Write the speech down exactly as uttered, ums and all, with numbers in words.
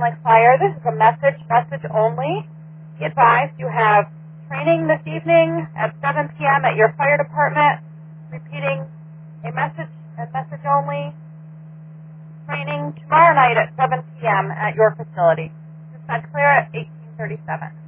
Lake Fire. This is a message, message only. Be advised you have training this evening at seven p.m. at your fire department, repeating a message, a message only training tomorrow night at seven p.m. at your facility. Dispatch clear at eighteen thirty-seven.